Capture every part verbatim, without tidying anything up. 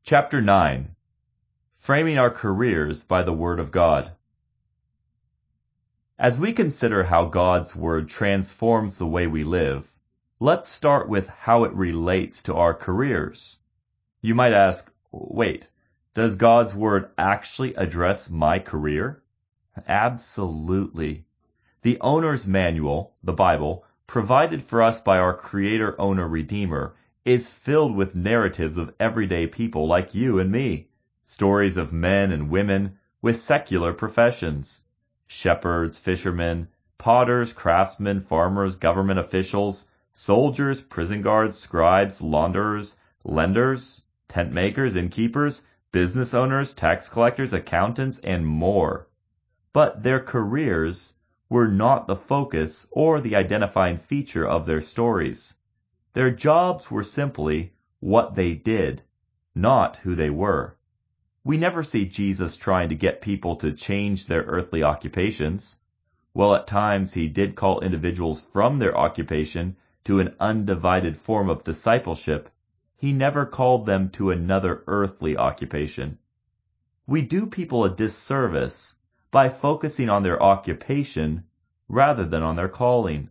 Chapter nine. Framing Our Careers by the Word of God. As we consider how God's Word transforms the way we live, let's start with how it relates to our careers. You might ask, wait, does God's Word actually address my career? Absolutely. The owner's manual, the Bible, provided for us by our Creator, Owner, Redeemer, is filled with narratives of everyday people like you and me, stories of men and women with secular professions, shepherds, fishermen, potters, craftsmen, farmers, government officials, soldiers, prison guards, scribes, launderers, lenders, tent makers, innkeepers, business owners, tax collectors, accountants, and more. But their careers were not the focus or the identifying feature of their stories. Their jobs were simply what they did, not who they were. We never see Jesus trying to get people to change their earthly occupations. While at times he did call individuals from their occupation to an undivided form of discipleship, he never called them to another earthly occupation. We do people a disservice by focusing on their occupation rather than on their calling.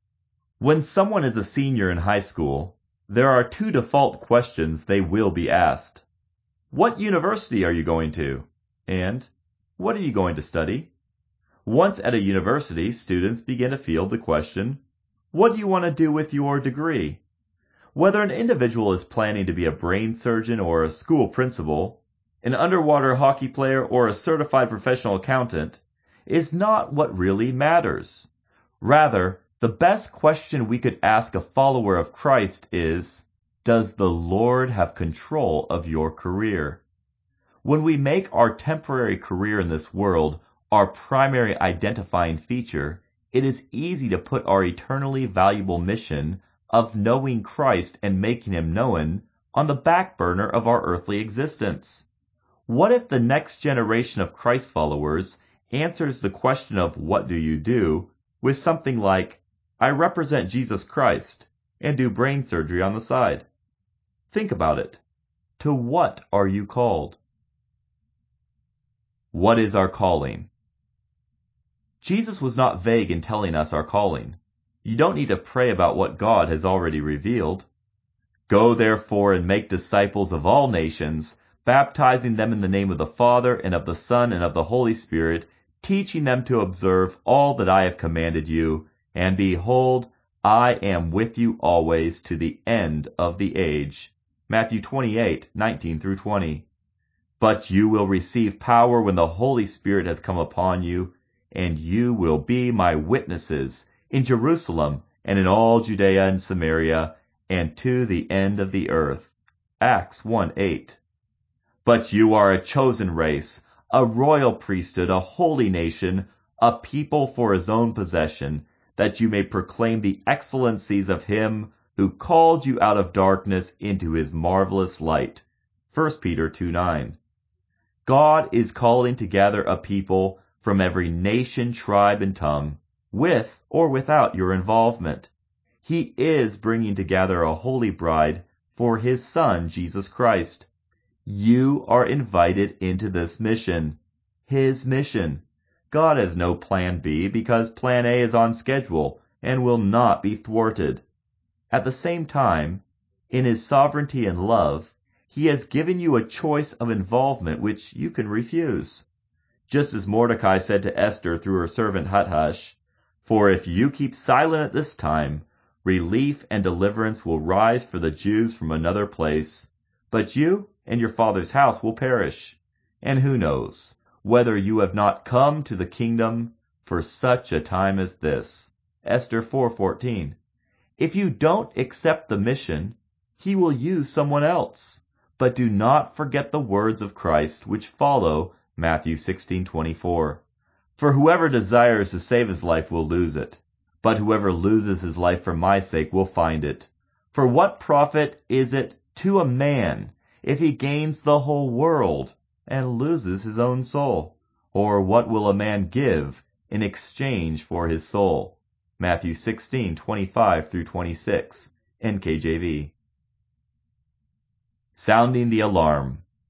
When someone is a senior in high school, there are two default questions they will be asked. What university are you going to? And what are you going to study? Once at a university, students begin to field the question, what do you want to do with your degree? Whether an individual is planning to be a brain surgeon or a school principal, an underwater hockey player or a certified professional accountant, is not what really matters. Rather, the best question we could ask a follower of Christ is, does the Lord have control of your career? When we make our temporary career in this world our primary identifying feature, it is easy to put our eternally valuable mission of knowing Christ and making him known on the back burner of our earthly existence. What if the next generation of Christ followers answers the question of what do you do with something like, I represent Jesus Christ and do brain surgery on the side? Think about it. To what are you called? What is our calling? Jesus was not vague in telling us our calling. You don't need to pray about what God has already revealed. Go therefore and make disciples of all nations, baptizing them in the name of the Father and of the Son and of the Holy Spirit, teaching them to observe all that I have commanded you. And behold, I am with you always to the end of the age. Matthew twenty-eight, nineteen through twenty. But you will receive power when the Holy Spirit has come upon you, and you will be my witnesses in Jerusalem and in all Judea and Samaria and to the end of the earth. Acts one eight. But you are a chosen race, a royal priesthood, a holy nation, a people for his own possession, that you may proclaim the excellencies of him who called you out of darkness into his marvelous light. First Peter two nine. God is calling together a people from every nation, tribe, and tongue, with or without your involvement. He is bringing together a holy bride for his Son, Jesus Christ. You are invited into this mission, his mission. God has no plan B because plan A is on schedule and will not be thwarted. At the same time, in his sovereignty and love, he has given you a choice of involvement which you can refuse. Just as Mordecai said to Esther through her servant Hattush, for if you keep silent at this time, relief and deliverance will rise for the Jews from another place, but you and your father's house will perish. And who knows whether you have not come to the kingdom for such a time as this. Esther four fourteen. If you don't accept the mission, he will use someone else. But do not forget the words of Christ which follow Matthew sixteen twenty-four. For whoever desires to save his life will lose it, but whoever loses his life for my sake will find it. For what profit is it to a man if he gains the whole world and loses his own soul? Or what will a man give in exchange for his soul? Matthew sixteen twenty-five through twenty-six, N K J V. Sounding the alarm.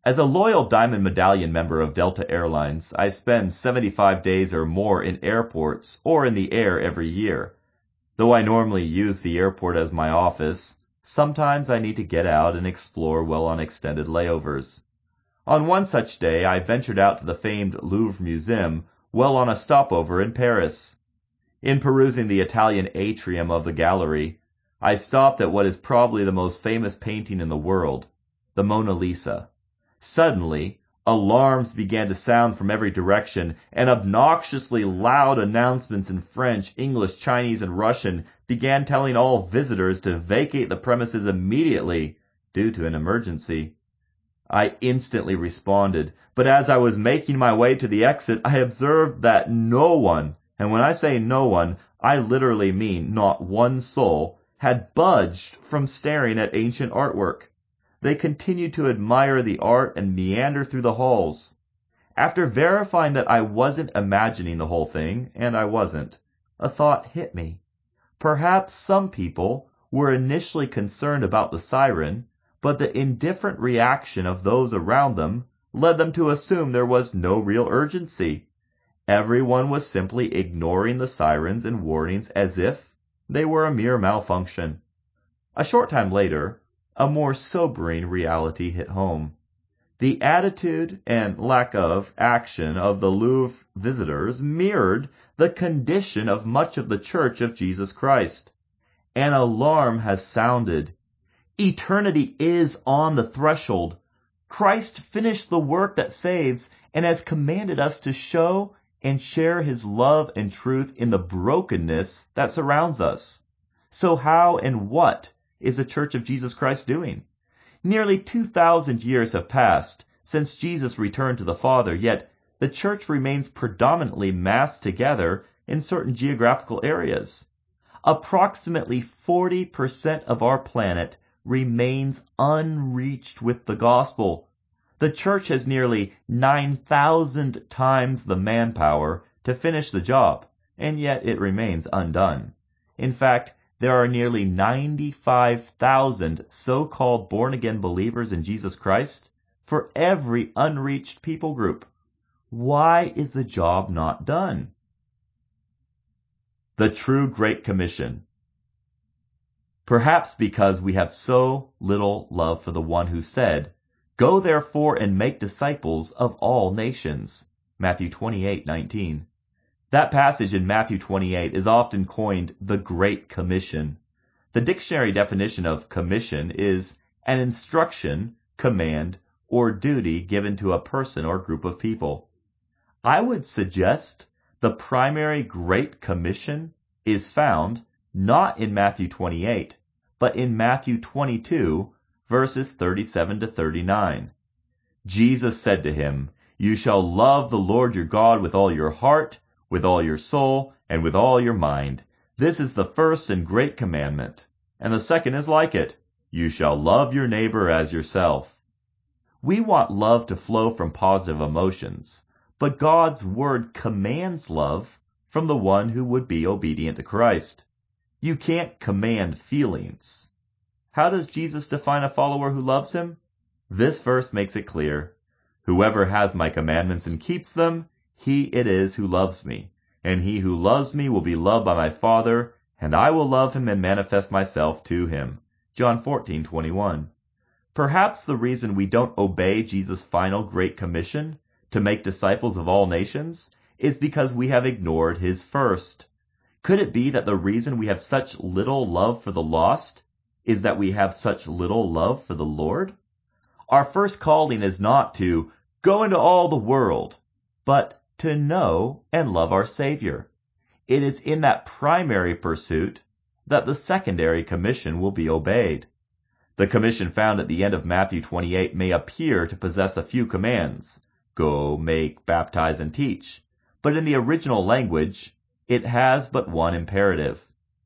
As a loyal Diamond Medallion member of Delta Airlines, I spend seventy-five days or more in airports or in the air every year. Though I normally use the airport as my office, sometimes I need to get out and explore well on extended layovers. On one such day, I ventured out to the famed Louvre Museum while on a stopover in Paris. In perusing the Italian atrium of the gallery, I stopped at what is probably the most famous painting in the world, the Mona Lisa. Suddenly, alarms began to sound from every direction, and obnoxiously loud announcements in French, English, Chinese, and Russian began telling all visitors to vacate the premises immediately due to an emergency. I instantly responded, but as I was making my way to the exit, I observed that no one, and when I say no one, I literally mean not one soul, had budged from staring at ancient artwork. They continued to admire the art and meander through the halls. After verifying that I wasn't imagining the whole thing, and I wasn't, a thought hit me. Perhaps some people were initially concerned about the siren, but the indifferent reaction of those around them led them to assume there was no real urgency. Everyone was simply ignoring the sirens and warnings as if they were a mere malfunction. A short time later, a more sobering reality hit home. The attitude and lack of action of the Louvre visitors mirrored the condition of much of the Church of Jesus Christ. An alarm has sounded. Eternity is on the threshold. Christ finished the work that saves and has commanded us to show and share his love and truth in the brokenness that surrounds us. So how and what is the Church of Jesus Christ doing? Nearly two thousand years have passed since Jesus returned to the Father, yet the Church remains predominantly massed together in certain geographical areas. Approximately forty percent of our planet remains unreached with the gospel. The Church has nearly nine thousand times the manpower to finish the job, and yet it remains undone. In fact, there are nearly ninety-five thousand so-called born-again believers in Jesus Christ for every unreached people group. Why is the job not done? The true Great Commission. Perhaps because we have so little love for the one who said, "Go therefore and make disciples of all nations." Matthew twenty-eight nineteen. That passage in Matthew twenty-eight is often coined the Great Commission. The dictionary definition of commission is an instruction, command, or duty given to a person or group of people. I would suggest the primary Great Commission is found not in Matthew twenty-eight, but in Matthew twenty-two, verses thirty-seven to thirty-nine. Jesus said to him, "You shall love the Lord your God with all your heart, with all your soul, and with all your mind. This is the first and great commandment. And the second is like it. You shall love your neighbor as yourself." We want love to flow from positive emotions, but God's word commands love from the one who would be obedient to Christ. You can't command feelings. How does Jesus define a follower who loves him? This verse makes it clear. "Whoever has my commandments and keeps them, he it is who loves me. And he who loves me will be loved by my Father, and I will love him and manifest myself to him." John fourteen twenty-one. Perhaps the reason we don't obey Jesus' final Great Commission to make disciples of all nations is because we have ignored his first. Could it be that the reason we have such little love for the lost is that we have such little love for the Lord? Our first calling is not to go into all the world, but to know and love our Savior. It is in that primary pursuit that the secondary commission will be obeyed. The commission found at the end of Matthew twenty-eight may appear to possess a few commands: go, make, baptize, and teach. But in the original language, it has but one imperative: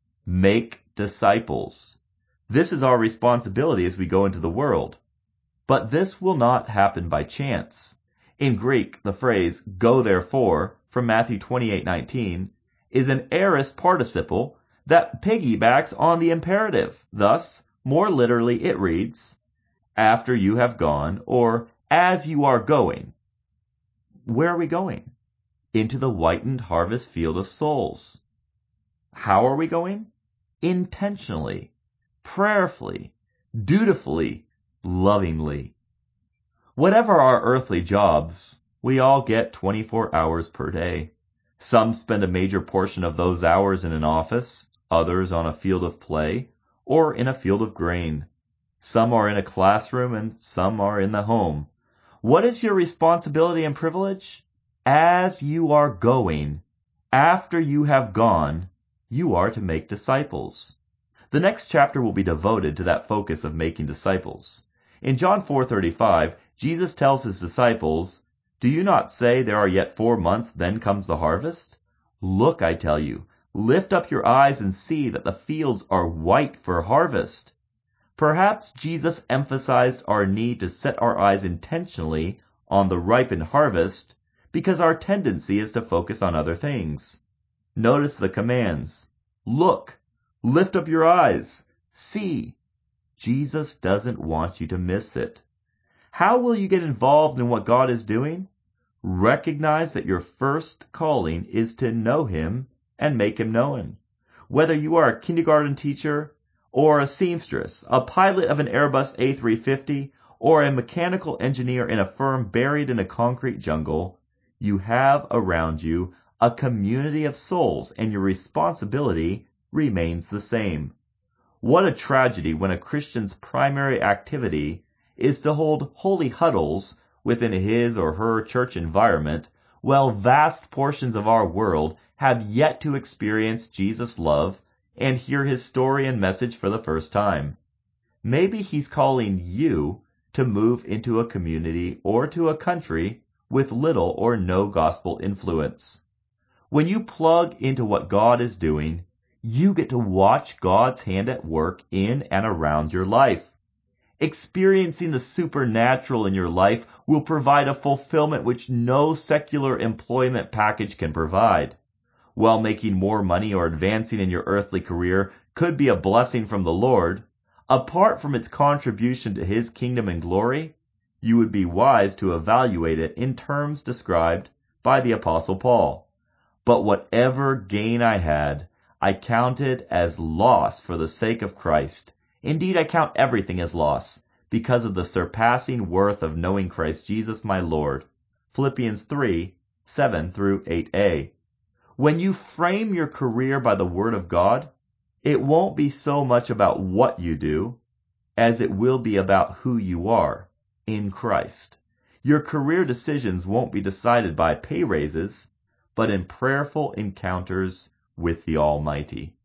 make disciples. This is our responsibility as we go into the world. But this will not happen by chance. In Greek, the phrase "go therefore" from Matthew twenty-eight nineteen is an aorist participle that piggybacks on the imperative. Thus, more literally it reads, "after you have gone," or as you are going. Where are we going? Into the whitened harvest field of souls. How are we going? Intentionally, prayerfully, dutifully, lovingly. Whatever our earthly jobs, we all get twenty-four hours per day. Some spend a major portion of those hours in an office, others on a field of play, or in a field of grain. Some are in a classroom and some are in the home. What is your responsibility and privilege? As you are going, after you have gone, you are to make disciples. The next chapter will be devoted to that focus of making disciples. In John four thirty-five, Jesus tells his disciples, "Do you not say there are yet four months, then comes the harvest? Look, I tell you, lift up your eyes and see that the fields are white for harvest." Perhaps Jesus emphasized our need to set our eyes intentionally on the ripened harvest because our tendency is to focus on other things. Notice the commands. Look, lift up your eyes, see. Jesus doesn't want you to miss it. How will you get involved in what God is doing? Recognize that your first calling is to know Him and make Him known. Whether you are a kindergarten teacher, or a seamstress, a pilot of an Airbus A three fifty, or a mechanical engineer in a firm buried in a concrete jungle, you have around you a community of souls, and your responsibility remains the same. What a tragedy when a Christian's primary activity is to hold holy huddles within his or her church environment, while vast portions of our world have yet to experience Jesus' love and hear his story and message for the first time. Maybe he's calling you to move into a community or to a country with little or no gospel influence. When you plug into what God is doing, you get to watch God's hand at work in and around your life. Experiencing the supernatural in your life will provide a fulfillment which no secular employment package can provide. While making more money or advancing in your earthly career could be a blessing from the Lord, apart from its contribution to His kingdom and glory, you would be wise to evaluate it in terms described by the Apostle Paul. But whatever gain I had, I counted as loss for the sake of Christ. Indeed, I count everything as loss, because of the surpassing worth of knowing Christ Jesus my Lord. Philippians three, seven through eight a. When you frame your career by the Word of God, it won't be so much about what you do, as it will be about who you are in Christ. Your career decisions won't be decided by pay raises, but in prayerful encounters with the Almighty.